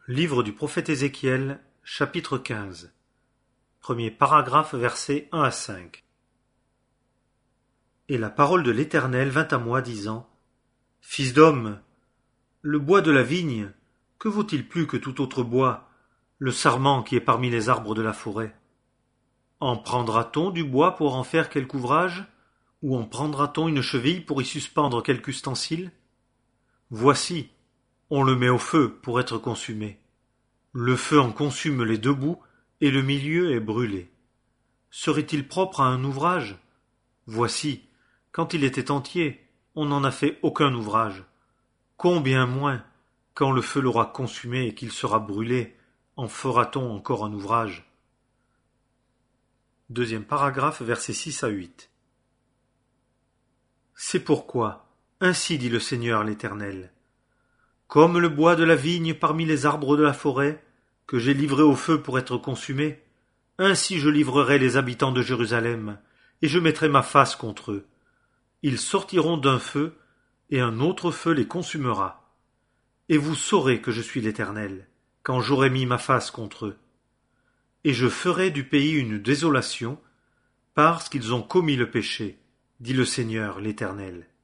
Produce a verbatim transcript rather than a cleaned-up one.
Livre du prophète Ézéchiel, chapitre quinze. Premier paragraphe, versets un à cinq. Et la parole de l'Éternel vint à moi, disant : Fils d'homme, le bois de la vigne, que vaut-il plus que tout autre bois, le sarment qui est parmi les arbres de la forêt? En prendra-t-on du bois pour en faire quelque ouvrage, ou en prendra-t-on une cheville pour y suspendre quelque ustensile? Voici, on le met au feu pour être consumé. Le feu en consume les deux bouts, et le milieu est brûlé. Serait-il propre à un ouvrage? Voici, quand il était entier, on n'en a fait aucun ouvrage. Combien moins, quand le feu l'aura consumé et qu'il sera brûlé, en fera-t-on encore un ouvrage? Deuxième paragraphe, versets six à huit. C'est pourquoi, ainsi dit le Seigneur l'Éternel, comme le bois de la vigne parmi les arbres de la forêt, que j'ai livré au feu pour être consumé, ainsi je livrerai les habitants de Jérusalem, et je mettrai ma face contre eux. Ils sortiront d'un feu, et un autre feu les consumera. Et vous saurez que je suis l'Éternel, quand j'aurai mis ma face contre eux. Et je ferai du pays une désolation, parce qu'ils ont commis le péché, dit le Seigneur l'Éternel.